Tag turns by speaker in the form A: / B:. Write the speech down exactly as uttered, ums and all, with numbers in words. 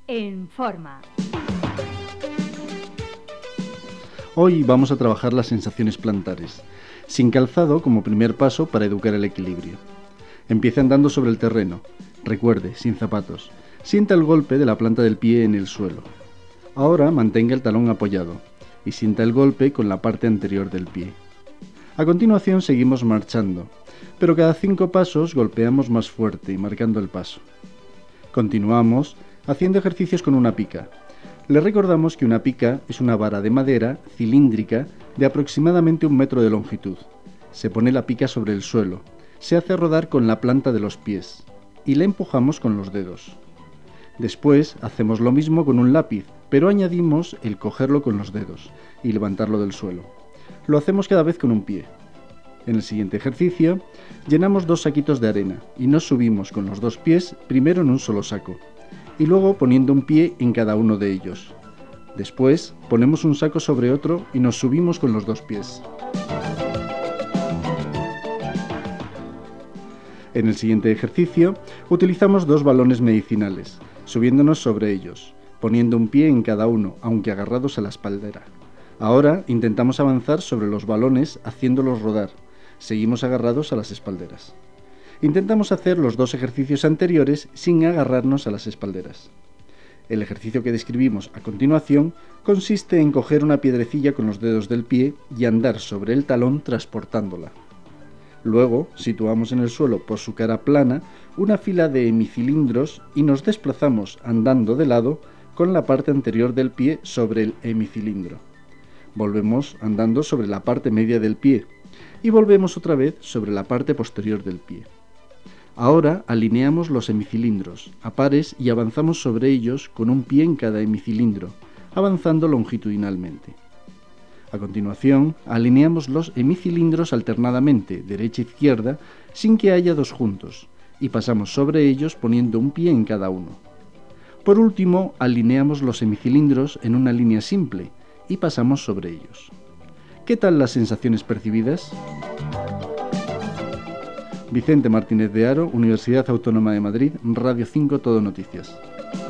A: en forma.
B: Hoy vamos a trabajar las sensaciones plantares, sin calzado como primer paso para educar el equilibrio. Empiece andando sobre el terreno, recuerde, sin zapatos. Sienta el golpe de la planta del pie en el suelo. Ahora mantenga el talón apoyado y sienta el golpe con la parte anterior del pie. A continuación seguimos marchando, pero cada cinco pasos golpeamos más fuerte y marcando el paso. Continuamos haciendo ejercicios con una pica. Les recordamos que una pica es una vara de madera cilíndrica de aproximadamente un metro de longitud. Se pone la pica sobre el suelo, se hace rodar con la planta de los pies y la empujamos con los dedos. Después hacemos lo mismo con un lápiz, pero añadimos el cogerlo con los dedos y levantarlo del suelo. Lo hacemos cada vez con un pie. En el siguiente ejercicio, llenamos dos saquitos de arena y nos subimos con los dos pies primero en un solo saco y luego poniendo un pie en cada uno de ellos. Después, ponemos un saco sobre otro y nos subimos con los dos pies. En el siguiente ejercicio, utilizamos dos balones medicinales, subiéndonos sobre ellos, poniendo un pie en cada uno, aunque agarrados a la espaldera. Ahora intentamos avanzar sobre los balones haciéndolos rodar. Seguimos agarrados a las espalderas. Intentamos hacer los dos ejercicios anteriores sin agarrarnos a las espalderas. El ejercicio que describimos a continuación consiste en coger una piedrecilla con los dedos del pie y andar sobre el talón transportándola. Luego situamos en el suelo por su cara plana una fila de hemicilindros y nos desplazamos andando de lado con la parte anterior del pie sobre el hemicilindro. Volvemos andando sobre la parte media del pie y volvemos otra vez sobre la parte posterior del pie. Ahora alineamos los hemicilindros a pares y avanzamos sobre ellos con un pie en cada hemicilindro, avanzando longitudinalmente. A continuación, alineamos los hemicilindros alternadamente, derecha e izquierda, sin que haya dos juntos, y pasamos sobre ellos poniendo un pie en cada uno. Por último, alineamos los hemicilindros en una línea simple y pasamos sobre ellos. ¿Qué tal las sensaciones percibidas? Vicente Martínez de Haro, Universidad Autónoma de Madrid, Radio cinco Todo Noticias.